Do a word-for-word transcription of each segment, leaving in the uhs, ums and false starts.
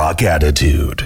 Rock Attitude.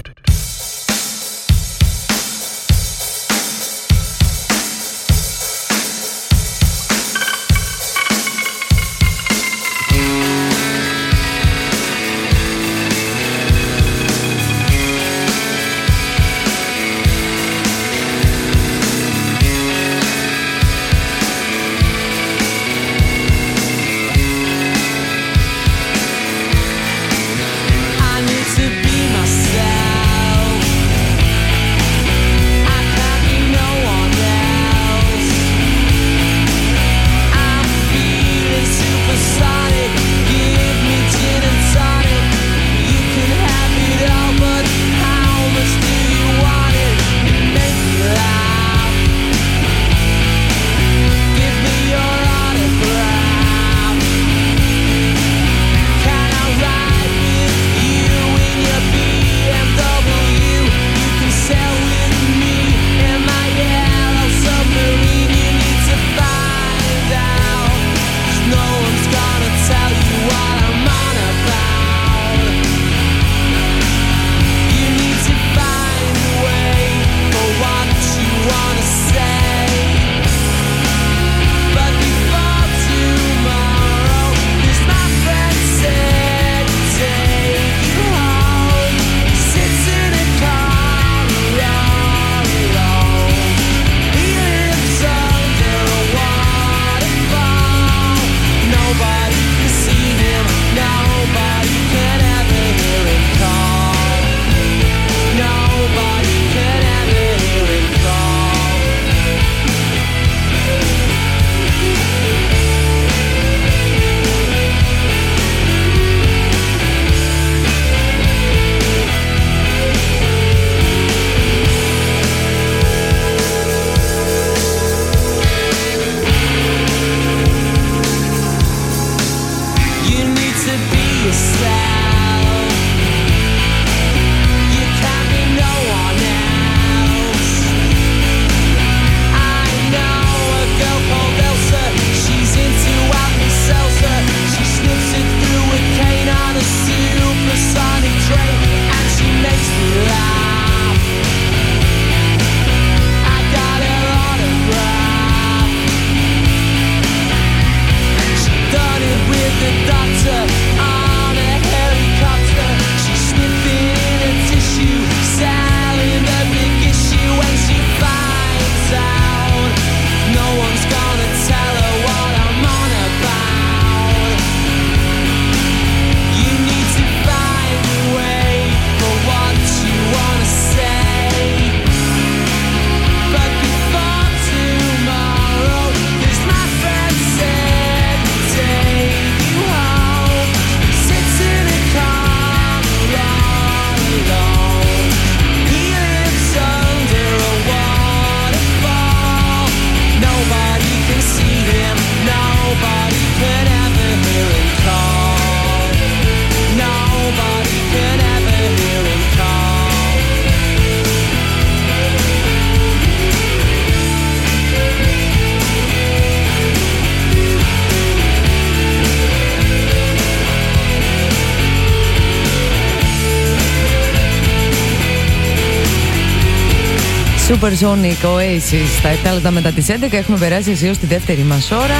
Supersonic Oasis στα επτά λεπτά μετά τις έντεκα. Έχουμε περάσει αισίως τη δεύτερη μας ώρα.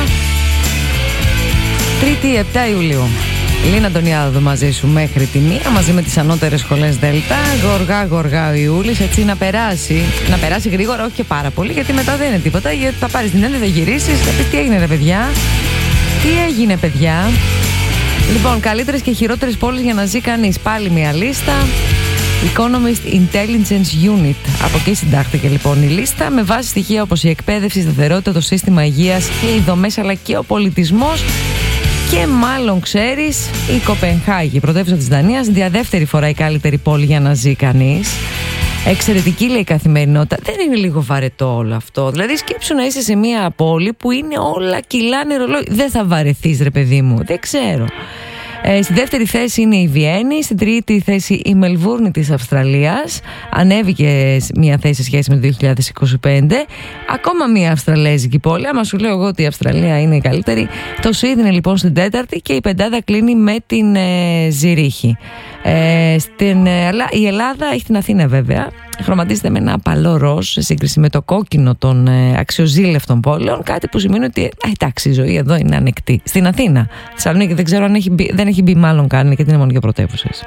Τρίτη επτά Ιουλίου. Λίνα Αντωνιάδου μαζί σου μέχρι τη μία, μαζί με τις ανώτερες σχολές Δέλτα. Γοργά γοργά ο Ιούλης, έτσι να περάσει. Να περάσει γρήγορα, όχι και πάρα πολύ, γιατί μετά δεν είναι τίποτα. Γιατί θα πάρεις την έννοια, θα γυρίσεις, θα πεις τι έγινε ρε παιδιά. Τι έγινε παιδιά. Λοιπόν, καλύτερες και χειρότερες πόλεις για να ζει κανείς. Πάλι μια λίστα. Economist Intelligence Unit. Από εκεί συντάχθηκε λοιπόν η λίστα, με βάση στοιχεία όπως η εκπαίδευση, η σταθερότητα, το σύστημα υγείας και οι δομές, αλλά και ο πολιτισμός. Και μάλλον ξέρεις, η Κοπενχάγη, πρωτεύουσα της Δανίας, για δεύτερη φορά η καλύτερη πόλη για να ζει κανείς. Εξαιρετική λέει η καθημερινότητα. Δεν είναι λίγο βαρετό όλο αυτό? Δηλαδή σκέψου να είσαι σε μια πόλη που είναι όλα κυλάνε ρολόι. Δεν θα βαρεθείς ρε παιδί μου? Δεν ξέρω. Ε, στη δεύτερη θέση είναι η Βιέννη, στην τρίτη θέση η Μελβούρνη της Αυστραλίας. Ανέβηκε μια θέση σε σχέση με το δύο χιλιάδες είκοσι πέντε. Ακόμα μια αυστραλέζικη πόλη. Άμα σου λέω εγώ ότι η Αυστραλία είναι η καλύτερη. Το Σίδνεϊ λοιπόν στην τέταρτη και η πεντάδα κλείνει με την ε, Ζηρίχη. Ε, στην, αλλά η Ελλάδα έχει την Αθήνα βέβαια. Χρωματίζεται με ένα απαλό ροζ σε σύγκριση με το κόκκινο των ε, αξιοζήλευτων πόλεων. Κάτι που σημαίνει ότι ε, εντάξει, η ζωή εδώ είναι ανεκτή. Στην Αθήνα. Στη Θεσσαλονίκη δεν ξέρω αν έχει μπει, δεν έχει μπει μάλλον καν, γιατί είναι μόνο για πρωτεύουσες.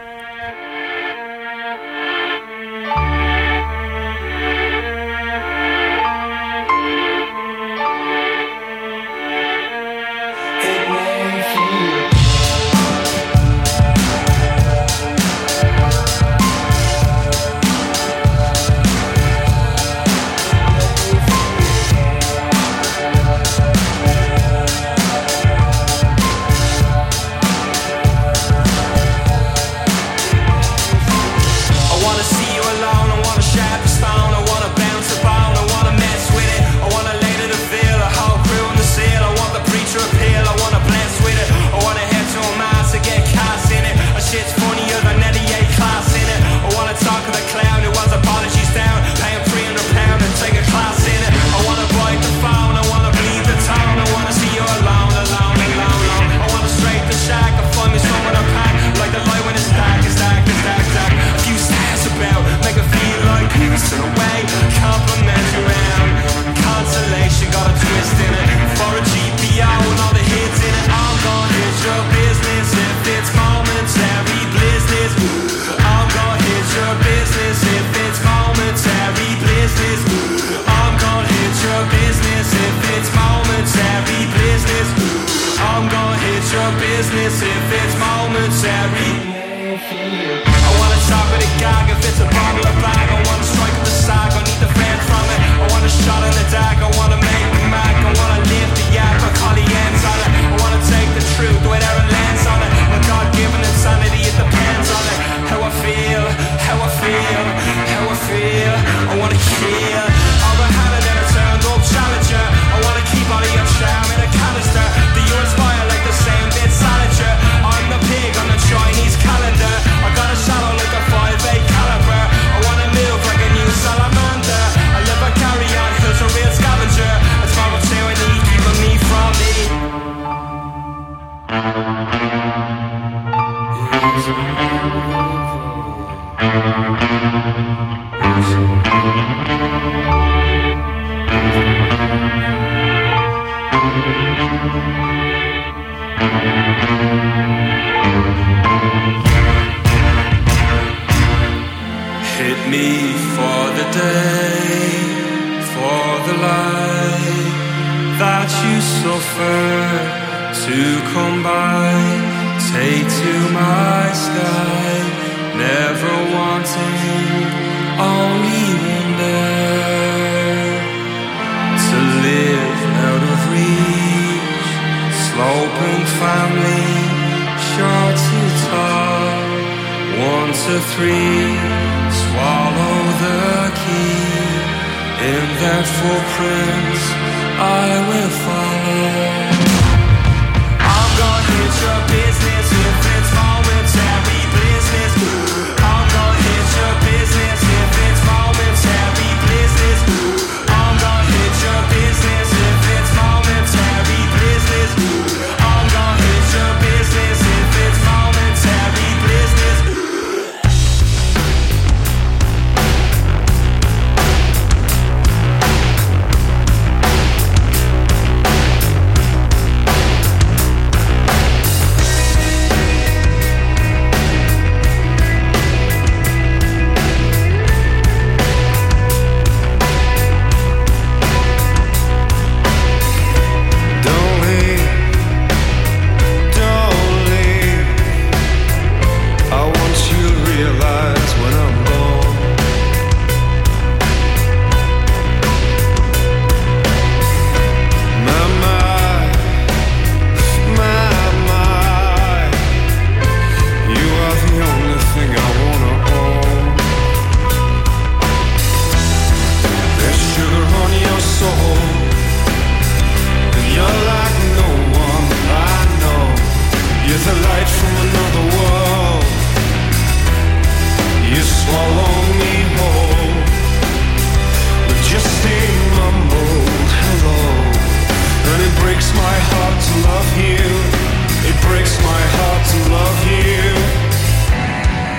Love you. It breaks my heart to love you.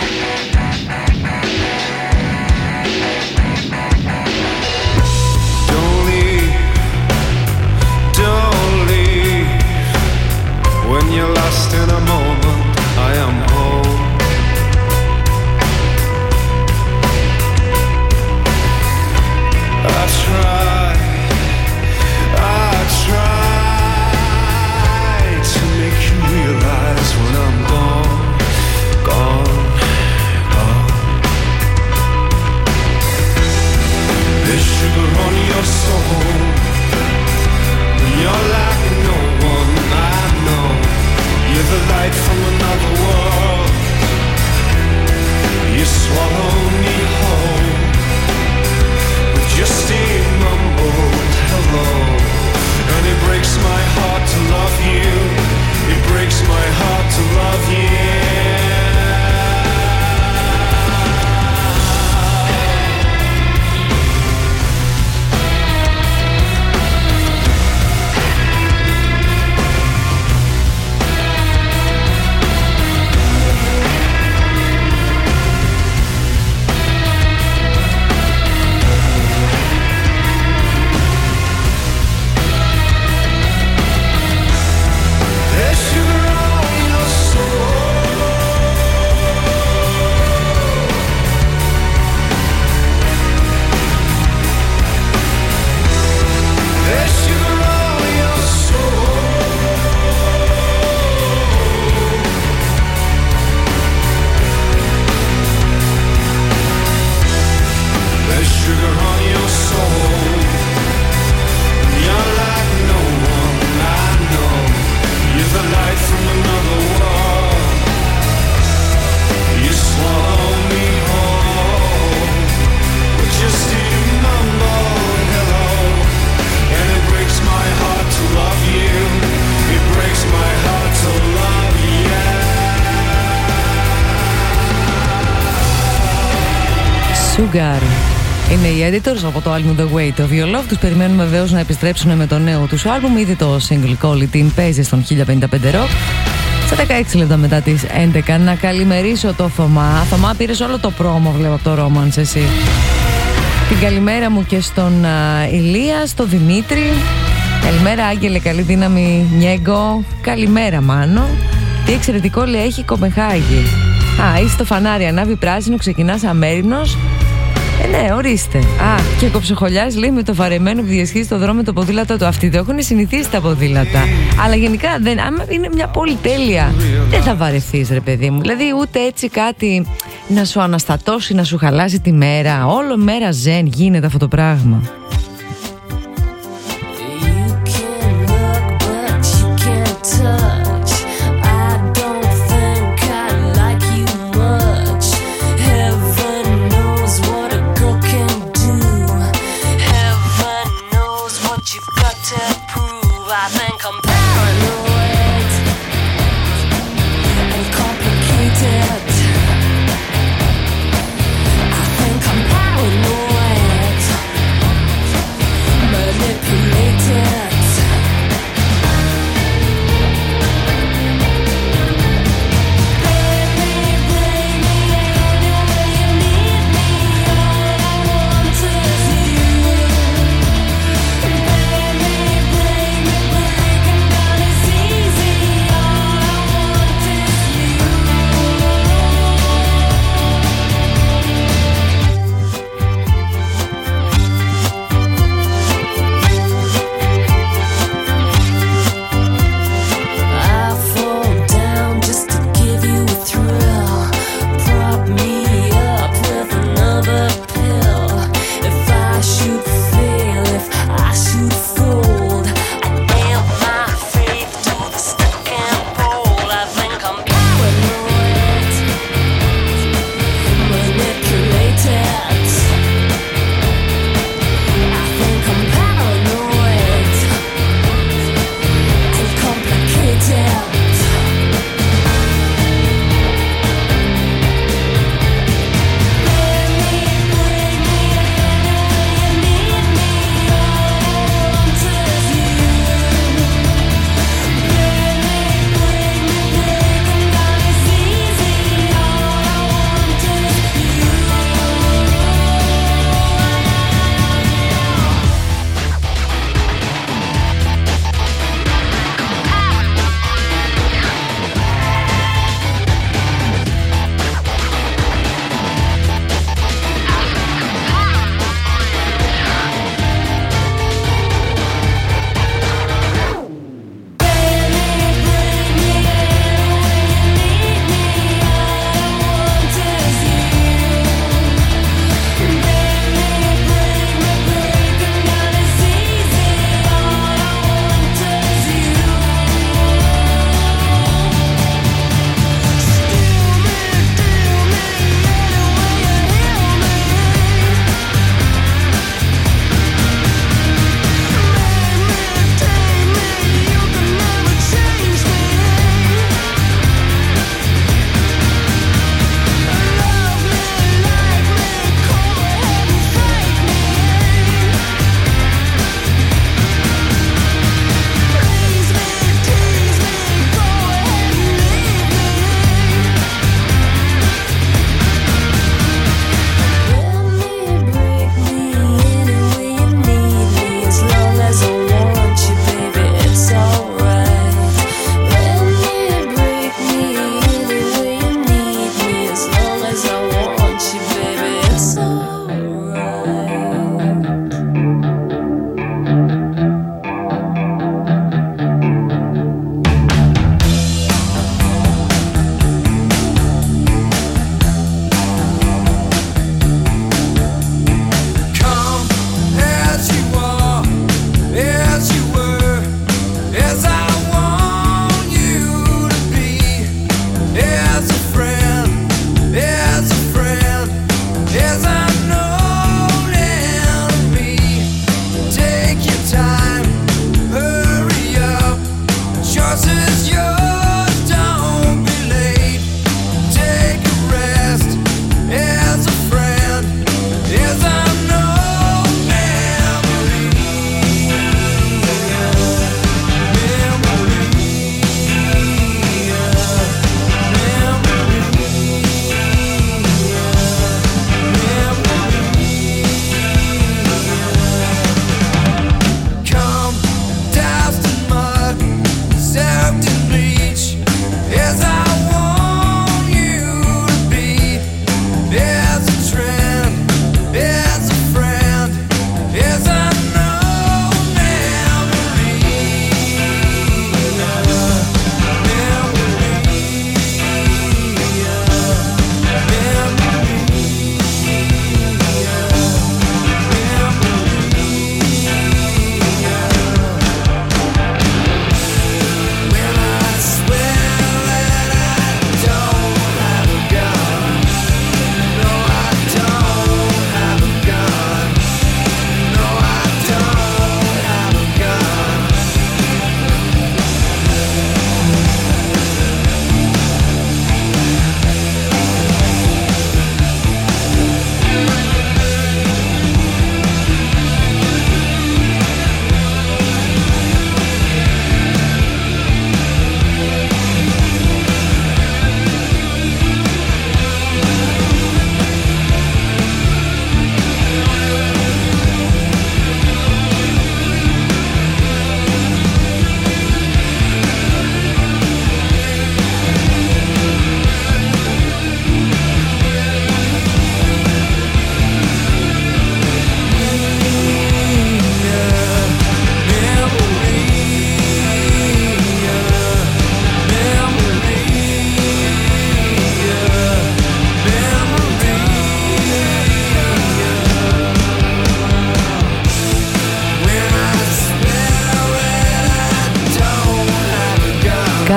Sugar είναι οι editors από το album The Weight of Your Love. Τους περιμένουμε βεβαίως να επιστρέψουν με το νέο τους album. Ήδη το single Call It In παίζει στον χίλια πενήντα πέντε Rock. Στα δεκαέξι λεπτά μετά τις έντεκα να καλημερίσω το Θωμά. Θωμά, πήρες όλο το πρόμο, βλέπω, από το Romance εσύ. Την καλημέρα μου και στον uh, Ηλία, στον Δημήτρη. Καλημέρα Άγγελε, καλή δύναμη Νιέγκο. Καλημέρα Μάνο. Τι εξαιρετικό λέει έχει η Κοπενχάγη. Α, είσαι στο φανάρι, ανάβει πράσινο, ξεκινάς αμέρινος. Ε, ναι, ορίστε. Α, και κοψοχολιάς λέει με το βαρεμένο που διασχίζει το δρόμο με το ποδήλατο του. Αυτοί το έχουν συνηθίσει τα ποδήλατα. Αλλά γενικά, δεν, άμα είναι μια πολυτέλεια, δεν θα βαρεθείς, ρε παιδί μου. Δηλαδή, ούτε έτσι κάτι να σου αναστατώσει, να σου χαλάσει τη μέρα. Όλο μέρα ζεν γίνεται αυτό το πράγμα.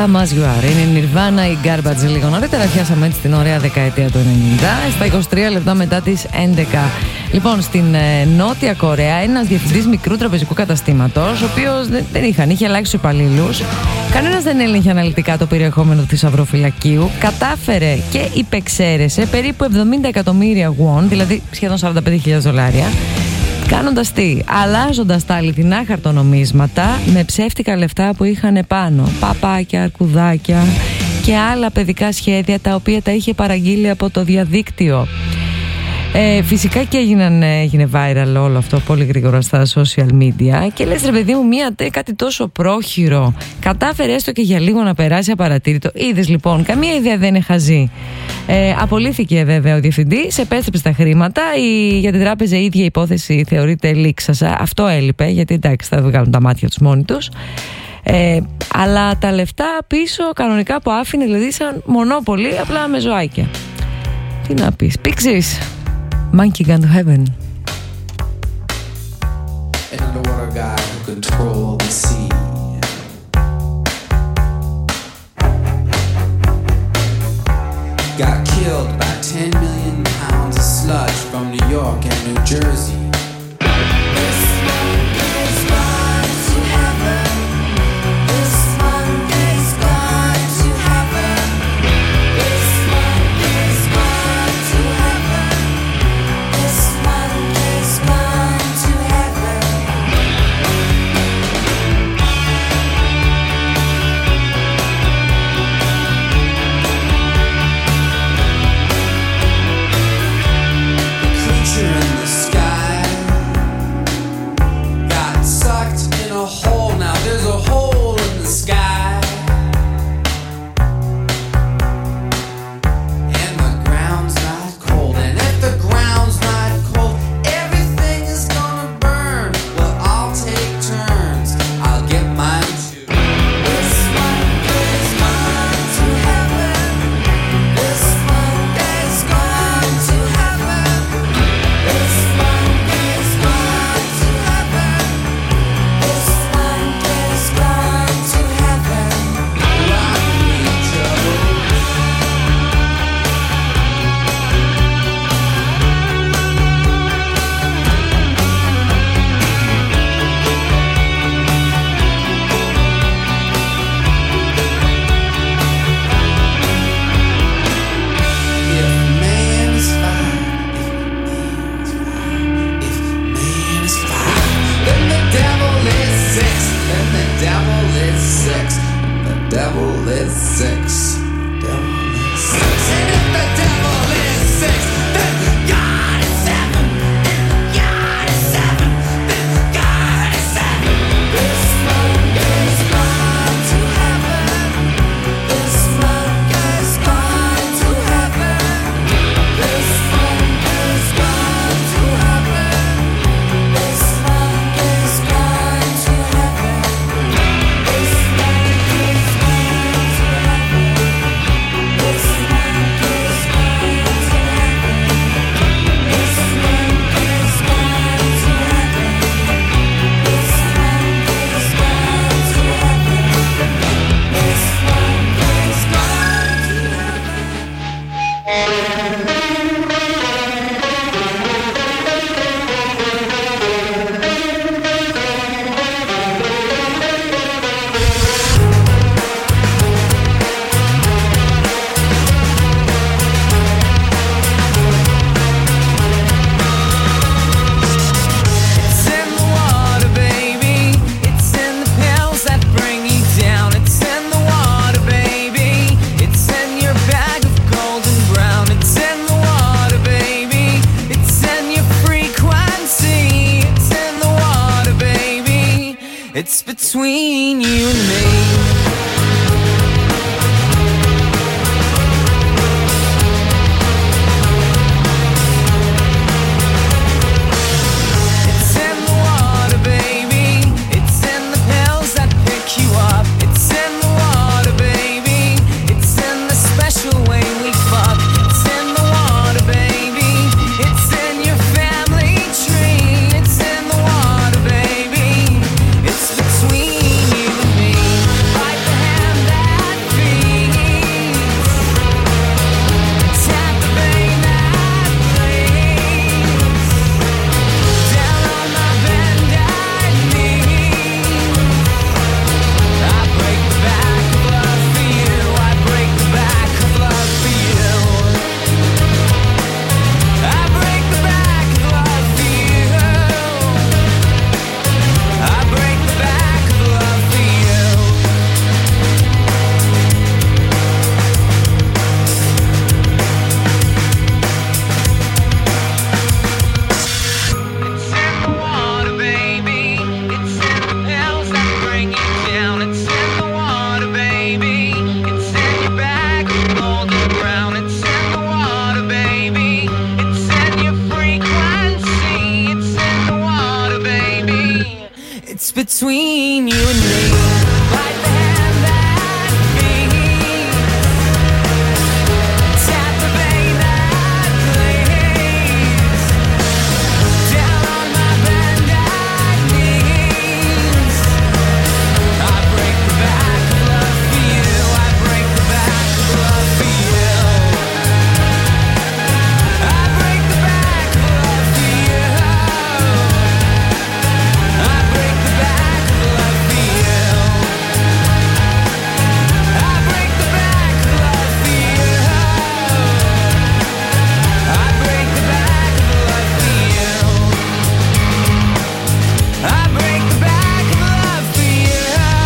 Come As You Are. Είναι η Nirvana, η Garbage λίγο νωρίτερα. Πιάσαμε έτσι την ωραία δεκαετία του ενενήντα, στα είκοσι τρία λεπτά μετά τις έντεκα. Λοιπόν, στην ε, Νότια Κορέα, ένας διευθυντής μικρού τραπεζικού καταστήματος, ο οποίος δεν, δεν είχαν, είχε ελάχιστους υπαλλήλους. Κανένας δεν έλεγχε αναλυτικά το περιεχόμενο του θησαυροφυλακίου. Κατάφερε και υπεξαίρεσε περίπου εβδομήντα εκατομμύρια won, δηλαδή σχεδόν σαράντα πέντε χιλιάδες δολάρια. Κάνοντας τι, αλλάζοντας τα αληθινά χαρτονομίσματα με ψεύτικα λεφτά που είχαν επάνω. Παπάκια, αρκουδάκια και άλλα παιδικά σχέδια τα οποία τα είχε παραγγείλει από το διαδίκτυο. Ε, φυσικά και έγιναν, έγινε viral όλο αυτό πολύ γρήγορα στα social media και λες, ρε παιδί μου, μία, κάτι τόσο πρόχειρο κατάφερε έστω και για λίγο να περάσει απαρατήρητο. Είδες λοιπόν, καμία ιδέα δεν είναι χαζή. Ε, απολύθηκε βέβαια ο διευθυντής, επέστρεψε τα χρήματα. Η, για την τράπεζα η ίδια υπόθεση θεωρείται λήξασα. Αυτό έλειπε, γιατί εντάξει θα βγάλουν τα μάτια τους μόνοι τους. Ε, αλλά τα λεφτά πίσω κανονικά που άφηνε, δηλαδή σαν μονόπολη, απλά με ζωάκια. Τι να πεις, πήξεις. Monkey Gun to Heaven. An underwater guy who controlled the sea. Got killed by ten million pounds of sludge from New York and New Jersey. This monkey's gone to heaven. This monkey's gone to heaven. This monkey's gone to heaven. This monkey's gone to heaven. Creature in the sky got sucked in a hole. Now there's a hole in the sky, and the ground's not cold. And if the ground's not cold, everything is gonna burn. Well, I'll take turns. I'll get mine too. This monkey's gone to heaven. This monkey's gone to heaven. This monkey's gone to heaven. This monkey's gone to heaven. Rock me, Joe. If man is fire, if man is fire, then the devil is six, then the devil is six, the devil is six, devil is six, and if the devil is six, then God is seven, and God is seven, then God is seven. This monkey's gone to heaven. This monkey's gone to heaven. This monkey's gone to heaven. This monkey's gone to heaven. This monkey's gone to heaven. This monkey's gone to heaven. This monkey's gone to heaven. This monkey's gone to heaven. This monkey's gone to heaven. It's in the water, baby. It's in the pills that bring you down. It's in the water, baby. It's in your bag of golden brown. It's in the water, baby. It's in your frequency. It's in the water, baby. It's between you and me. It's in the water, baby. It's in the pills that pick you up. It's in the water, baby. It's in the special way we fuck. It's in the water, baby. It's in your family tree. It's in the water, baby. It's between you and me. between you and me. Like the hand that feeds, tap the vein that bleeds, down on my bended knees. I break the back of love for you. I break the back of love for you. I break the back of love for you. I break the back of love for you. I break the back of love for you. I break the back of love for you. I break the back of love for you.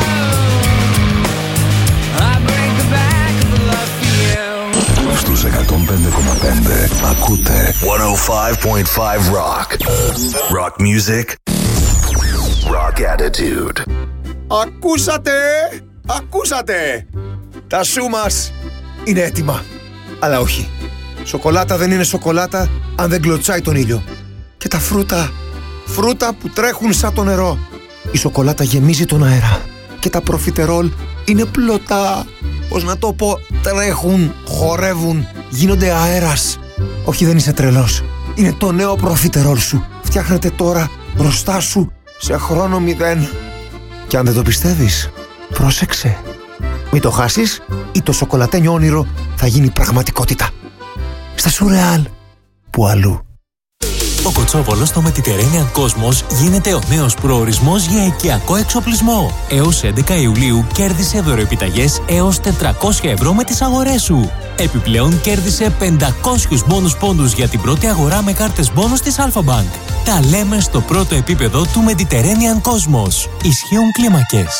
I break the back of love for you. Στους εκατόν πέντε κόμμα πέντε ακούτε εκατόν πέντε κόμμα πέντε Rock. Rock music. Rock attitude. Ακούσατε! Ακούσατε! Τα σου μας είναι έτοιμα. Αλλά όχι. Σοκολάτα δεν είναι σοκολάτα αν δεν κλωτσάει τον ήλιο. Και τα φρούτα, φρούτα που τρέχουν σαν το νερό. Η σοκολάτα γεμίζει τον αέρα. Και τα προφιτερόλ είναι πλωτά. Πώς να το πω, τρέχουν, χορεύουν, γίνονται αέρας. Όχι, δεν είσαι τρελός. Είναι το νέο προφιτερόλ σου. Φτιάχνεται τώρα μπροστά σου σε χρόνο μηδέν. Και αν δεν το πιστεύεις, πρόσεξε. Μην το χάσεις ή το σοκολατένιο όνειρο θα γίνει πραγματικότητα. Στα Σουρεάλ, που αλλού. Ο Κοτσόβολος στο Mediterranean Cosmos γίνεται ο νέος προορισμός για οικιακό εξοπλισμό. Έως έντεκα Ιουλίου κέρδισε δωροεπιταγές έως τετρακόσια ευρώ με τις αγορές σου. Επιπλέον κέρδισε πεντακόσιους μπόνους πόντους για την πρώτη αγορά με κάρτες μπόνους της Alpha Bank. Τα λέμε στο πρώτο επίπεδο του Mediterranean Cosmos. Ισχύουν κλίμακες.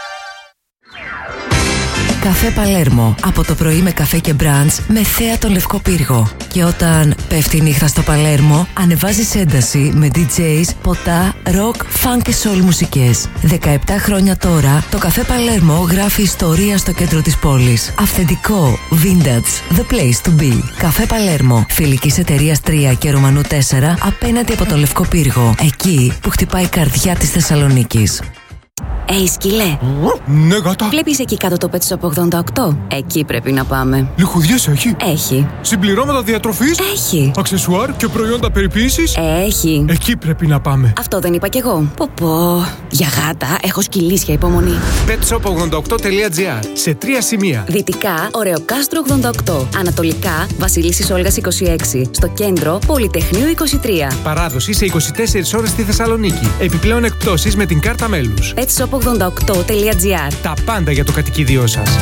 Καφέ Παλέρμο. Από το πρωί με καφέ και μπραντς με θέα τον Λευκό Πύργο. Και όταν πέφτει η νύχτα στο Παλέρμο, ανεβάζεις ένταση με ντι τζέις, ποτά, ροκ, φαν και σόλ μουσικές. δεκαεπτά χρόνια τώρα, το καφέ Παλέρμο γράφει ιστορία στο κέντρο της πόλης. Αυθεντικό, vintage, the place to be. Καφέ Παλέρμο, φιλικής εταιρείας τρία και Ρωμανού τέσσερα, απέναντι από τον Λευκό Πύργο. Εκεί που χτυπάει η καρδιά της Θεσσαλονίκης. Ει, σκυλέ. Ναι, γάτα. Βλέπεις εκεί κάτω το Pet Shop ογδόντα οκτώ? Εκεί πρέπει να πάμε. Λιχουδιές έχει? Έχει. Συμπληρώματα διατροφής? Έχει. Αξεσουάρ και προϊόντα περιποίησης? Έχει. Εκεί πρέπει να πάμε. Αυτό δεν είπα κι εγώ. Πω πω. Για γάτα έχω σκυλίσια υπομονή. pet shop ογδόντα οκτώ τελεία τζι άρ. Σε τρία σημεία. Δυτικά, Ωρεοκάστρο ογδόντα οκτώ. Ανατολικά, Βασιλίσσης Όλγας είκοσι έξι. Στο κέντρο, Πολυτεχνείου είκοσι τρία. Παράδοση σε είκοσι τέσσερις ώρες στη Θεσσαλονίκη. Επιπλέον εκπτώσεις με την κάρτα μέλους. pet shop ογδόντα οκτώ τελεία τζι άρ. Τα πάντα για το κατοικίδιό σας.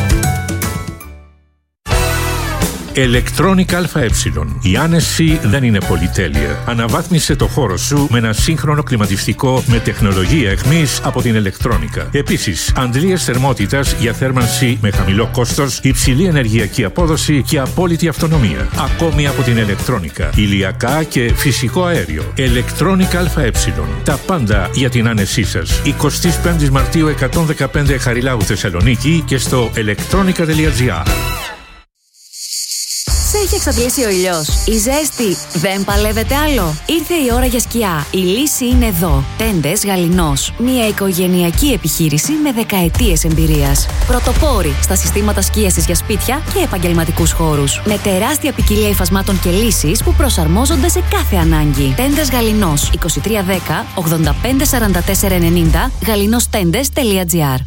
Electronic ΑΕ. Η άνεση δεν είναι πολυτέλεια. Αναβάθμισε το χώρο σου με ένα σύγχρονο κλιματιστικό με τεχνολογία εχμής από την Electronica. Επίσης, αντλίες θερμότητας για θέρμανση με χαμηλό κόστος, υψηλή ενεργειακή απόδοση και απόλυτη αυτονομία. Ακόμη από την Electronica. Ηλιακά και φυσικό αέριο. Electronic ΑΕ. Τα πάντα για την άνεσή σας. εικοστή πέμπτη Μαρτίου εκατόν δεκαπέντε Χαριλάου Θεσσαλονίκη και στο electronica τελεία τζι άρ. Σε έχει εξαντλήσει ο ήλιος. Η ζέστη δεν παλεύεται άλλο. Ήρθε η ώρα για σκιά. Η λύση είναι εδώ. Τέντες Γαληνός. Μια οικογενειακή επιχείρηση με δεκαετίες εμπειρίας. Πρωτοπόροι στα συστήματα σκίασης για σπίτια και επαγγελματικούς χώρους. Με τεράστια ποικιλία υφασμάτων και λύσεις που προσαρμόζονται σε κάθε ανάγκη. Τέντες Γαληνός. είκοσι τρία δέκα ογδόντα πέντε σαράντα τέσσερα ενενήντα γαληνόστέντες τελεία τζι άρ.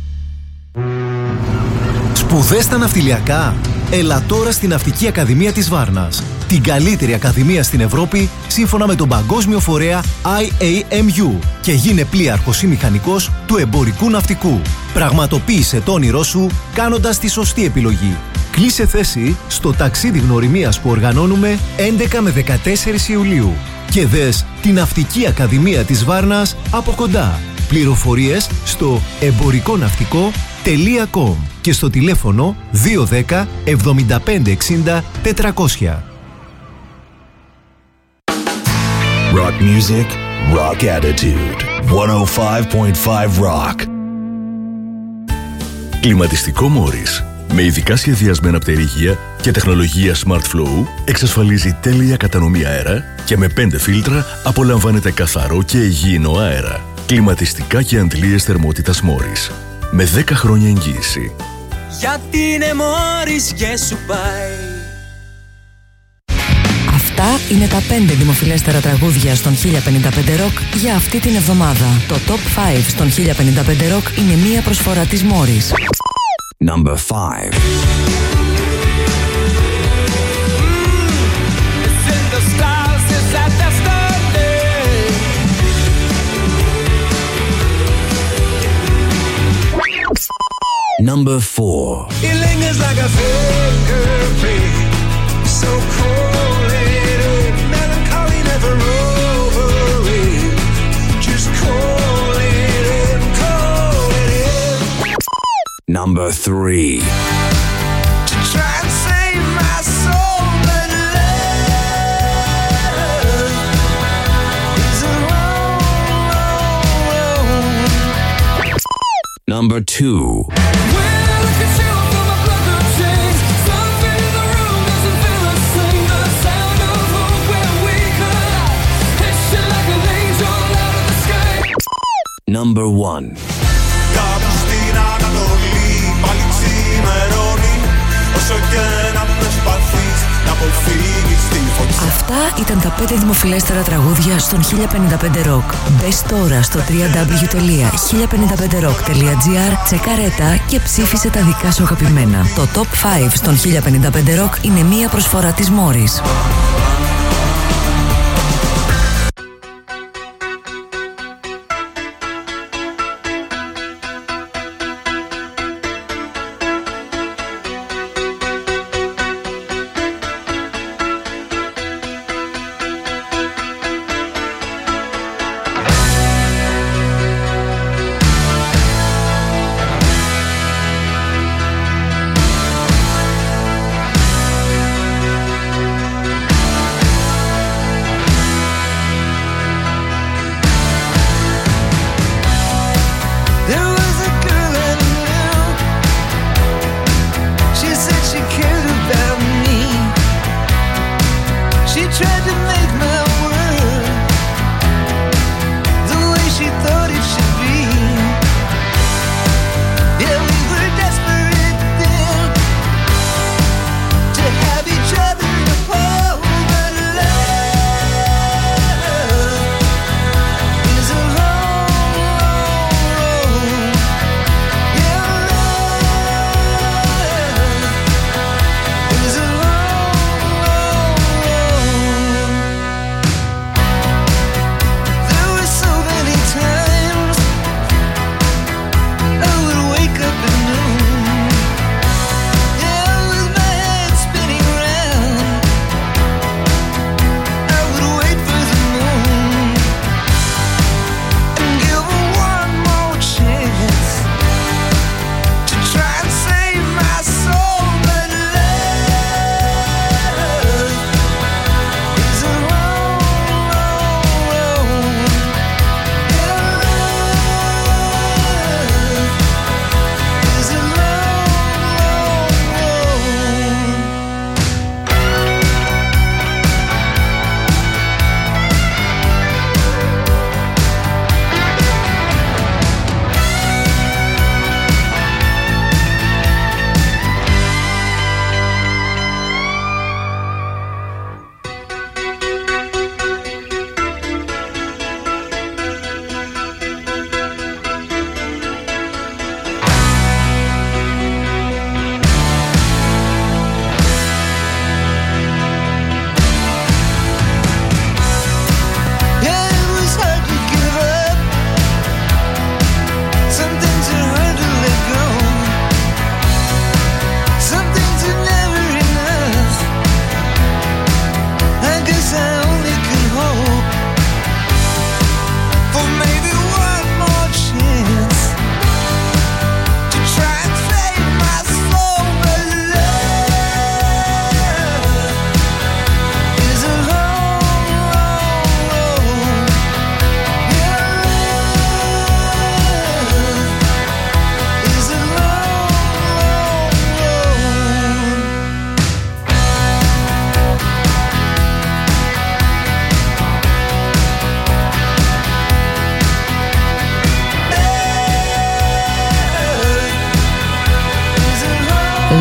Σπουδές στα ναυτιλιακά. Έλα τώρα στην Ναυτική Ακαδημία της Βάρνας. Την καλύτερη ακαδημία στην Ευρώπη σύμφωνα με τον παγκόσμιο φορέα άι έι εμ γιου και γίνε πλοίαρχος ή μηχανικός του εμπορικού ναυτικού. Πραγματοποίησε το όνειρό σου κάνοντας τη σωστή επιλογή. Κλείσε θέση στο ταξίδι γνωριμίας που οργανώνουμε έντεκα με δεκατέσσερις Ιουλίου και δες την Ναυτική Ακαδημία της Βάρνας από κοντά. Πληροφορίες στο εμπορικό ναυτικό τελεία κομ και στο τηλέφωνο δύο δέκα εβδομήντα πέντε εξήντα τετρακόσια. Rock music, rock attitude. εκατόν πέντε κόμμα πέντε Rock. Κλιματιστικό Morris. Με ειδικά σχεδιασμένα πτερίγια και τεχνολογία Smart Flow εξασφαλίζει τέλεια κατανομή αέρα και με πέντε φίλτρα απολαμβάνετε καθαρό και υγιεινό αέρα. Κλιματιστικά και αντλίες θερμότητας Morris. Με δέκα χρόνια εγγύηση. Γιατί είναι Morris και σου πάει. Αυτά είναι τα πέντε δημοφιλέστερα τραγούδια στον χίλια πενήντα πέντε Rock για αυτή την εβδομάδα. Το Top πέντε στον χίλια πενήντα πέντε Rock είναι μία προσφορά της Morris. Number five. Number four. It lingers like a fingerprint, so cold-headed, melancholy, never over it. Just call it in, call it in. Number three. To try and save my soul, but love is a wrong, wrong, wrong. Number two. Number one. Κάπου στην Ανατολή πάλι ξημερώνει, όσο και να προσπαθείς να αποφύγεις τη φωτιά. Αυτά ήταν τα πέντε δημοφιλέστερα τραγούδια στον χίλια πενήντα πέντε Rock. Μπες τώρα στο double-u double-u double-u τελεία χίλια πενήντα πέντε rock τελεία τζι άρ, τσεκαρέτα και ψήφισε τα δικά σου αγαπημένα. Το Top πέντε στον χίλια πενήντα πέντε Rock είναι μία προσφορά της Morris.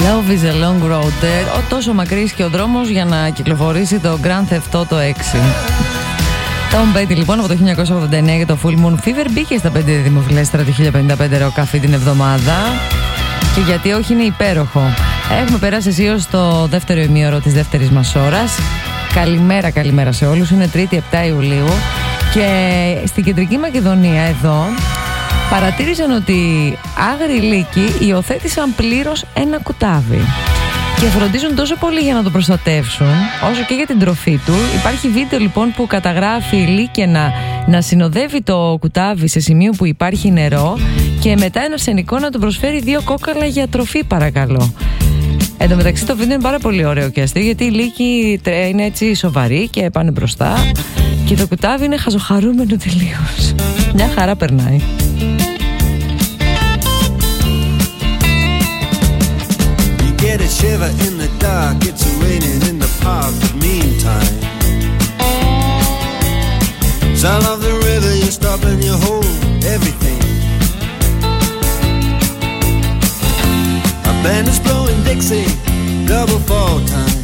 Love is a long road. Ε, τόσο μακρύς και ο δρόμος για να κυκλοφορήσει το Grand Theft Auto έξι. Tom Petty λοιπόν από το χίλια εννιακόσια ογδόντα εννέα για το Full Moon Fever μπήκε στα πέντε δημοφιλέστερα του χίλια πενήντα πέντε Rock αυτή την εβδομάδα. Και γιατί όχι, είναι υπέροχο. Έχουμε περάσει αισίως το δεύτερο ημίωρο της δεύτερης μας ώρας. Καλημέρα, καλημέρα σε όλους. Είναι Τρίτη επτά Ιουλίου και στην Κεντρική Μακεδονία εδώ παρατήρησαν ότι άγριοι λύκοι υιοθέτησαν πλήρως ένα κουτάβι και φροντίζουν τόσο πολύ για να το προστατεύσουν όσο και για την τροφή του. Υπάρχει βίντεο λοιπόν που καταγράφει λύκαινα να συνοδεύει το κουτάβι σε σημείο που υπάρχει νερό και μετά ένα αρσενικό να του προσφέρει δύο κόκαλα για τροφή, παρακαλώ. Εν τω μεταξύ το βίντεο είναι πάρα πολύ ωραίο και αστείο, γιατί οι λύκοι είναι έτσι σοβαροί και πάνε μπροστά και το κουτάβι είναι χαζοχαρούμενο τελείως. Μια χαρά περνάει. Get a shiver in the dark, it's raining in the park, but meantime sound of the river, you stop and you hold everything. A band is blowing Dixie, double fall time.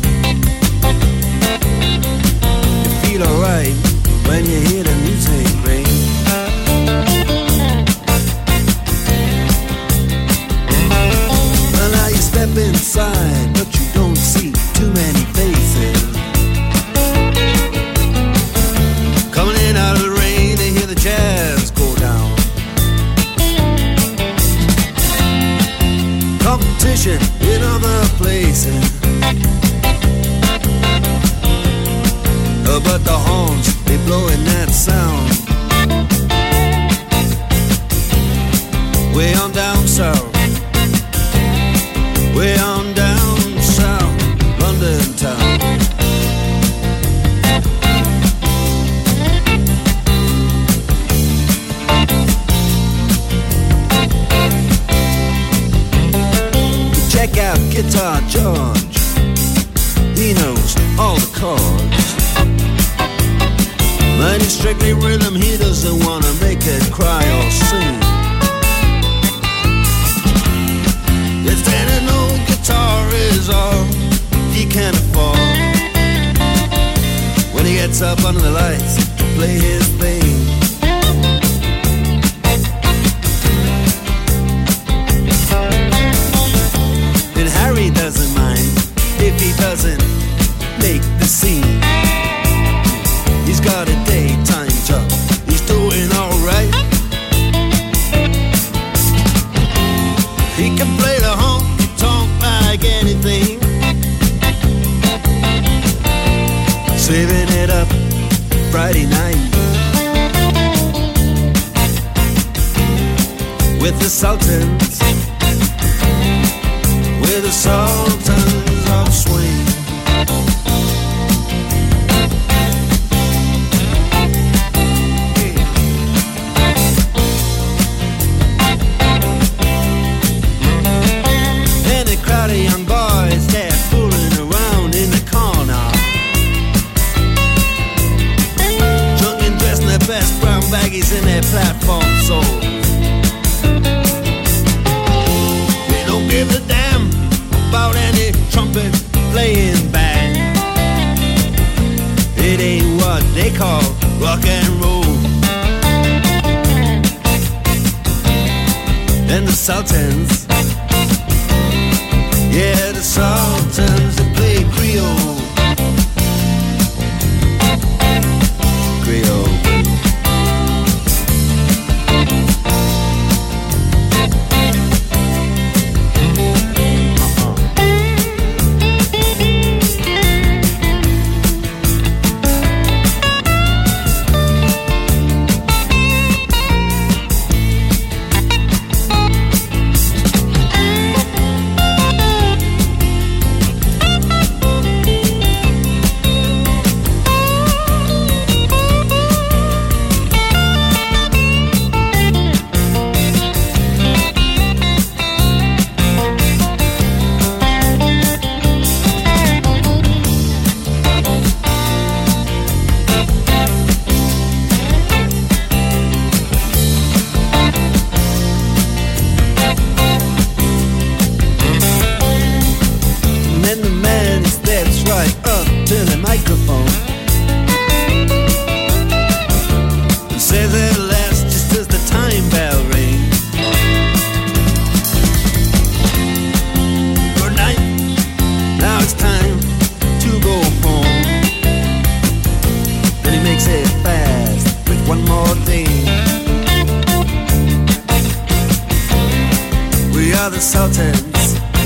You feel alright when you hear the music ring. Well, now you step inside, but you don't see too many faces. Coming in out of the rain, they hear the jazz go down. Competition in other places, uh, but the horns, they blowing that sound. Way on down south, way on down south, London town. Check out Guitar George, he knows all the chords. But it's strictly rhythm, he doesn't wanna make it cry or sing. It's that an old guitar is all he can afford. When he gets up under the lights to play his thing, and Harry doesn't mind if he doesn't make the scene. He's got a daytime job, he's doing alright. He can play the honky-tonk like anything, saving it up Friday night with the Sultans, with the Sultans of Swing. Crowd of young boys, they're fooling around in the corner, drunk and dressed in their best brown baggies in their platform soles. They don't give a damn about any trumpet playing band. It ain't what they call rock and roll. And the Sultans, yeah, the Sultans, they play Creole. Creole. it fast with one more thing. We are the Sultans.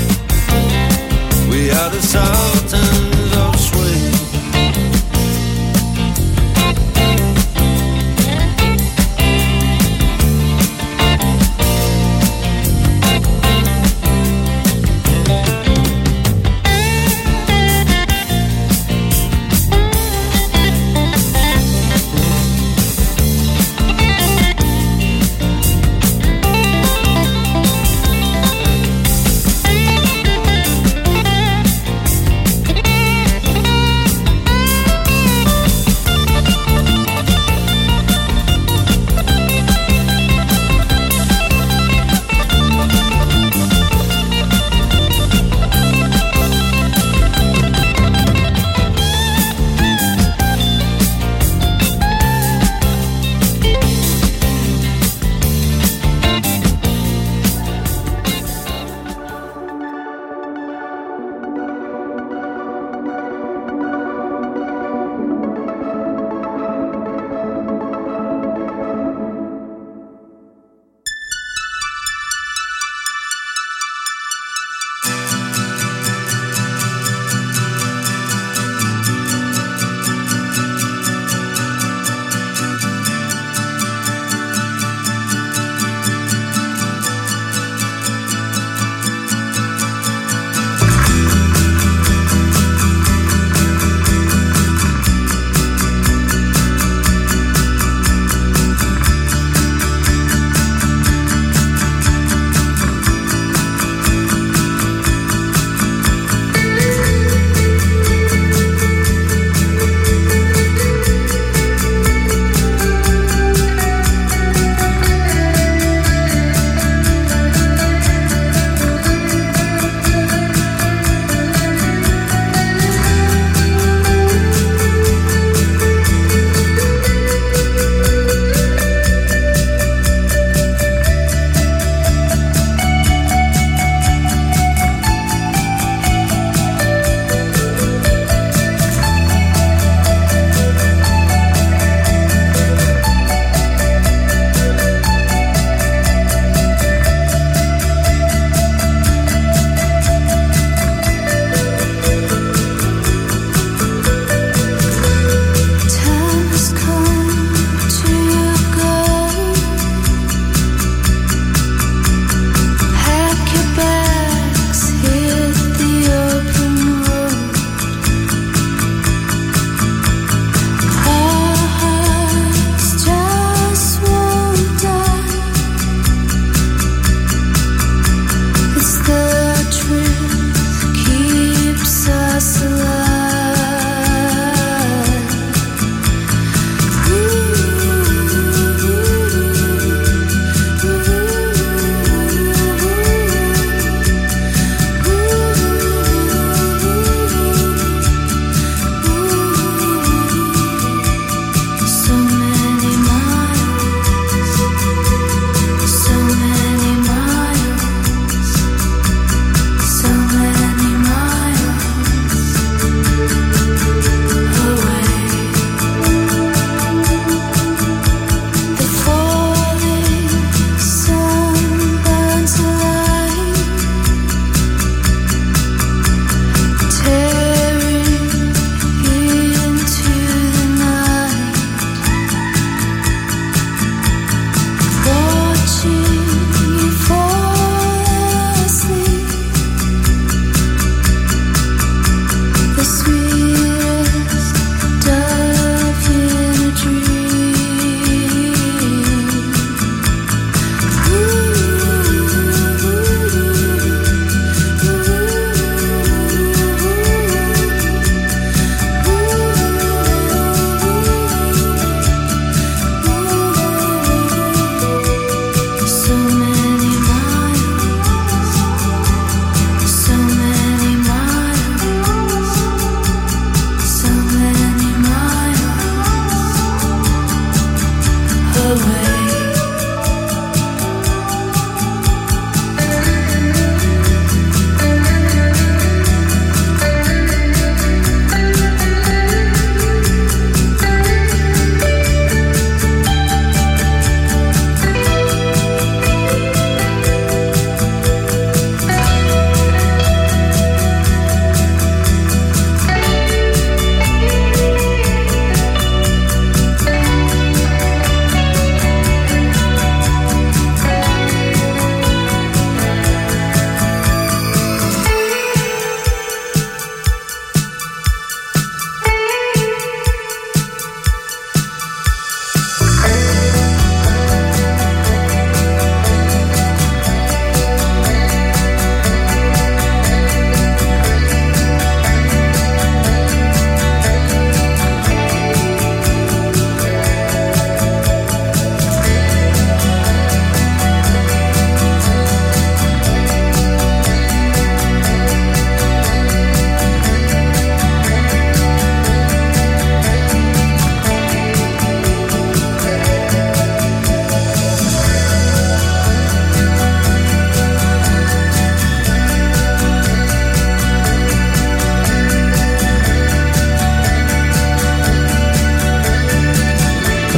We are the Sultans of Swing.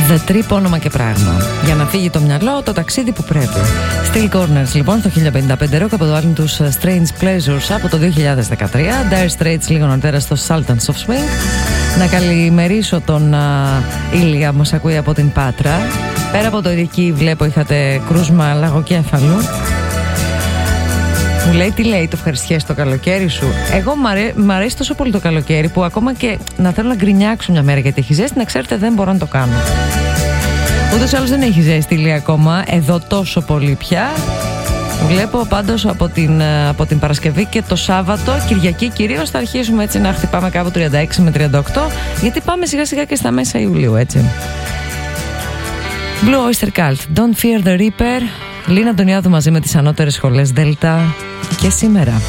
The Trip, όνομα και πράγμα. Για να φύγει το μυαλό, το ταξίδι που πρέπει. Steel Corners λοιπόν στο χίλια εννιακόσια πενήντα πέντε rock από το άλμπουμ τους Strange Pleasures από το δύο χιλιάδες δεκατρία. Dire Straits λίγο νωρίτερα στο Sultans of Swing. Να καλημερίσω τον uh, Ήλια που μας ακούει από την Πάτρα. Πέρα από το ειδική βλέπω είχατε κρούσμα λαγοκέφαλου. Μου λέει τι λέει, το ευχαριστιέσαι το καλοκαίρι σου. Εγώ μ' αρέ... μ' αρέσει τόσο πολύ το καλοκαίρι που ακόμα και να θέλω να γκρινιάξω μια μέρα γιατί έχει ζέστη, να ξέρετε δεν μπορώ να το κάνω. Ούτως ή άλλως δεν έχει ζέστη λέει ακόμα, εδώ τόσο πολύ πια. Βλέπω πάντως από την, από την Παρασκευή και το Σάββατο, Κυριακή κυρίως, θα αρχίσουμε έτσι να χτυπάμε κάπου τριάντα έξι με τριάντα οκτώ, γιατί πάμε σιγά σιγά και στα μέσα Ιουλίου, έτσι. Blue Oyster Cult, Don't Fear the Reaper, Λίνα Αντωνιάδου μαζί με τις ανώτερες σχολές Δέλτα και σήμερα.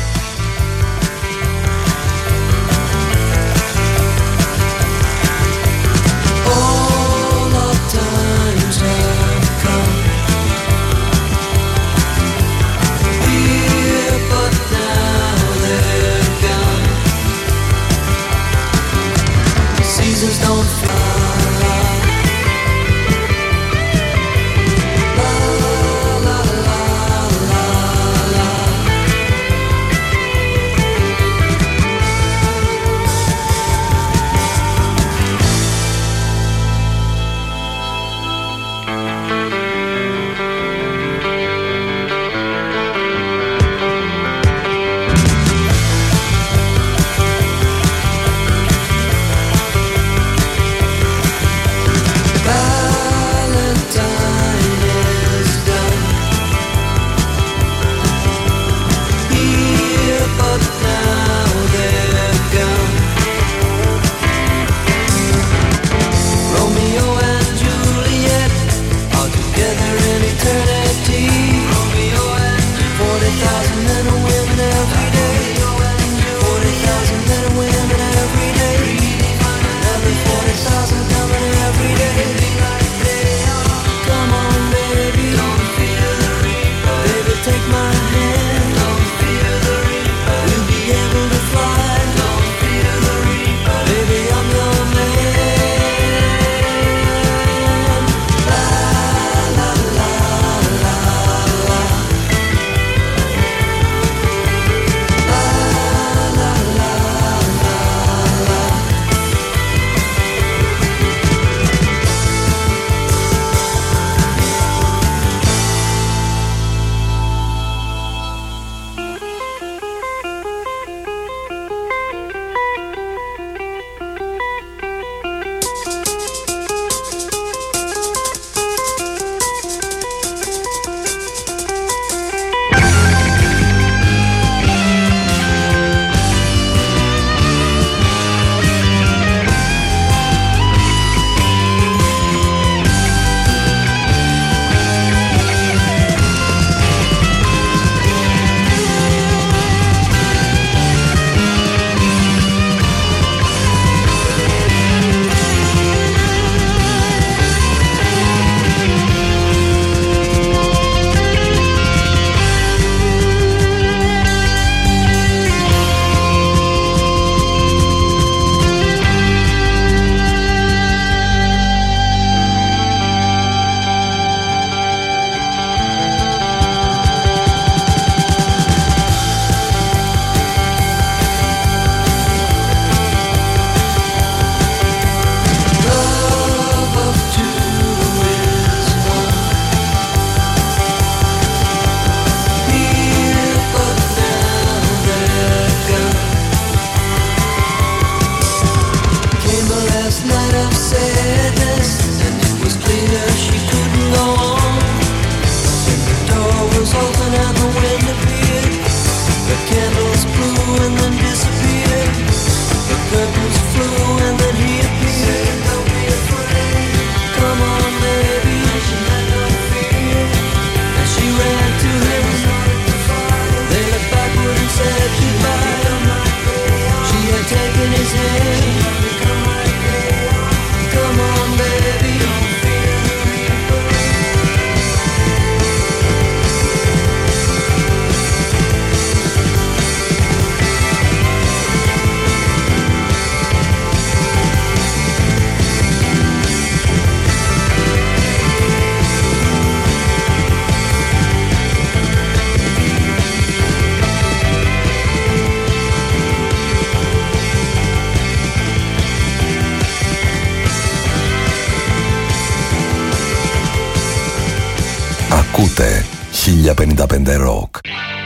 Ακούτε χίλια πενήντα πέντε Rock.